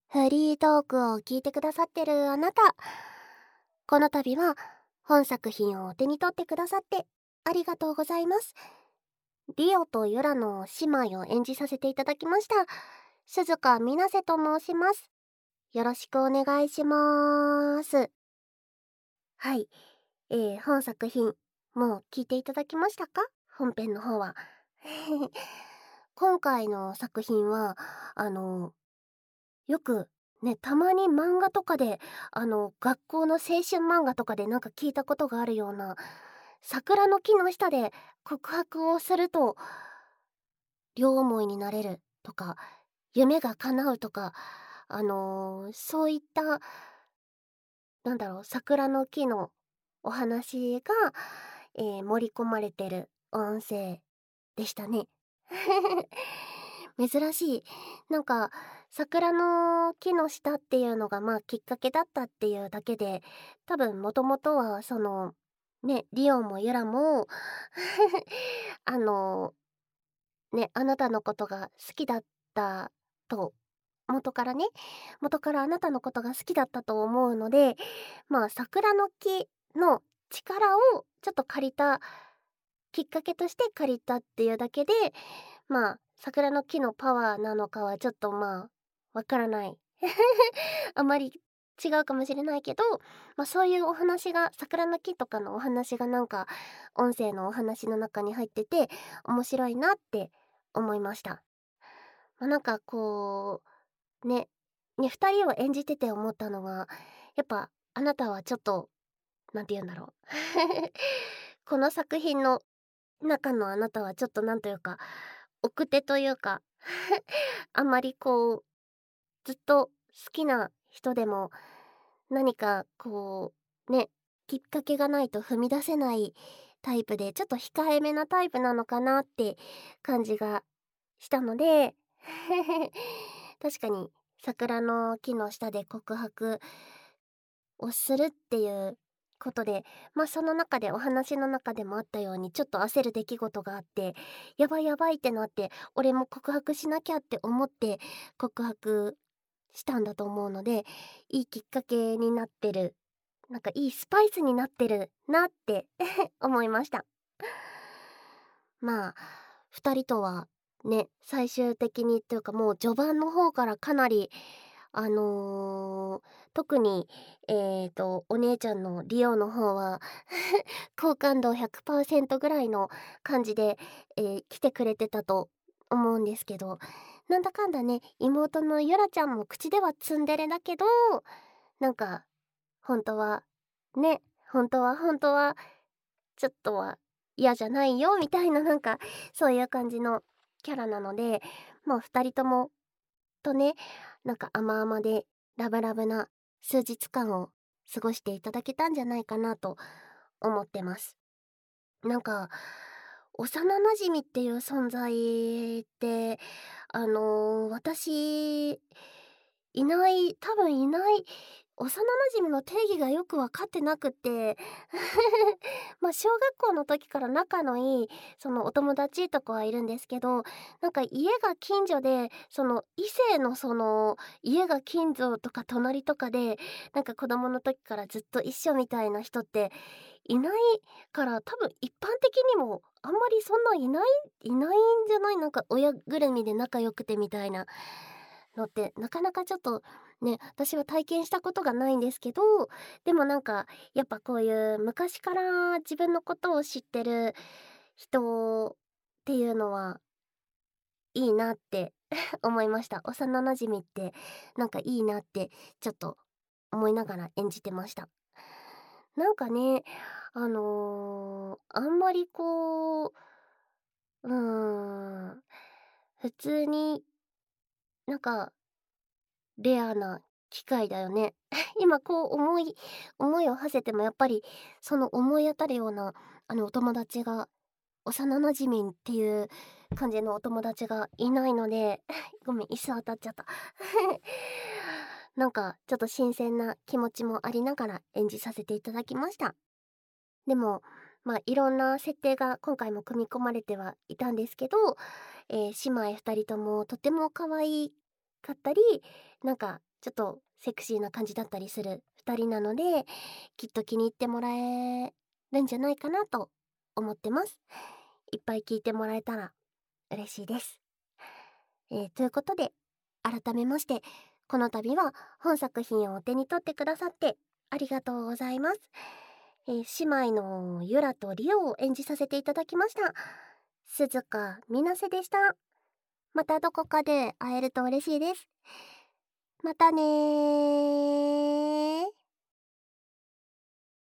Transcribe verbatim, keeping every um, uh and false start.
フリートークを聞いてくださってるあなた、この度は本作品をお手に取ってくださってありがとうございます。リオとユラの姉妹を演じさせていただきました鈴鹿みなせと申します。よろしくお願いします。はい、えー、本作品もう聞いていただきましたか？本編の方は今回の作品はあのよくね、たまに漫画とかで、あの、学校の青春漫画とかでなんか聞いたことがあるような、桜の木の下で告白をすると両思いになれるとか、夢が叶うとか、あの、そういった、なんだろう、桜の木のお話が、えー盛り込まれてる音声でしたね。珍しい。なんか、桜の木の下っていうのが、まあ、きっかけだったっていうだけで、多分もともとは、その、ね、リオンもユラもあの、ね、あなたのことが好きだったと、元からね、元からあなたのことが好きだったと思うので、まあ、桜の木の力をちょっと借りた、きっかけとして借りたっていうだけで、まあ、桜の木のパワーなのかはちょっとまあ、わからない。あまり違うかもしれないけど、まあそういうお話が、桜の木とかのお話がなんか、音声のお話の中に入ってて、面白いなって思いました。まあなんかこう、ね、ね、二人を演じてて思ったのは、やっぱあなたはちょっと、なんて言うんだろう。この作品の中のあなたはちょっとなんというか、奥手というかあんまりこう、ずっと好きな人でも、何かこう、ね、きっかけがないと踏み出せないタイプで、ちょっと控えめなタイプなのかなって感じがしたので確かに桜の木の下で告白をするっていうことで、まあその中でお話の中でもあったようにちょっと焦る出来事があって、やばいやばいってなって、俺も告白しなきゃって思って告白したんだと思うので、いいきっかけになってる、なんかいいスパイスになってるなって思いました。まあ、二人とはね、最終的にっていうかもう序盤の方からかなりあのー特に、えっと、お姉ちゃんのリオの方は好感度ひゃくパーセントぐらいの感じで、えー来てくれてたと思うんですけど、なんだかんだね、妹のゆらちゃんも口ではツンデレだけど、なんか、本当は、ね、本当は本当は、ちょっとは嫌じゃないよ、みたいななんか、そういう感じのキャラなので、もう二人ともとね、なんか甘々でラブラブな数日間を過ごしていただけたんじゃないかなと思ってます。なんか、幼馴染っていう存在って、あの、私、いない、多分いない、幼馴染の定義がよくわかってなくてまあ、小学校の時から仲のいい、そのお友達とかはいるんですけど、なんか家が近所で、その異性のその家が近所とか隣とかで、なんか子供の時からずっと一緒みたいな人っていないから、多分一般的にもあんまりそんないないいないんじゃない？なんか親ぐるみで仲良くてみたいなのってなかなかちょっとね、私は体験したことがないんですけど、でもなんかやっぱこういう昔から自分のことを知ってる人っていうのはいいなって思いました。幼馴染ってなんかいいなってちょっと思いながら演じてました。なんかね、あのーあんまりこう、うーん、普通になんかレアな機会だよね。今こう思い思いを馳せてもやっぱりその思い当たるようなあのお友達が幼馴染っていう感じのお友達がいないのでごめん、椅子当たっちゃった。なんかちょっと新鮮な気持ちもありながら演じさせていただきました。でも、まあいろんな設定が今回も組み込まれてはいたんですけど、えー姉妹ふたりともとても可愛かったり、なんかちょっとセクシーな感じだったりするふたりなので、きっと気に入ってもらえるんじゃないかなと思ってます。いっぱい聞いてもらえたら嬉しいです。えーということで、改めまして、この度は本作品をお手に取ってくださってありがとうございます。えー姉妹のユラとリオを演じさせていただきました。鈴鹿みなせでした。またどこかで会えると嬉しいです。またねー。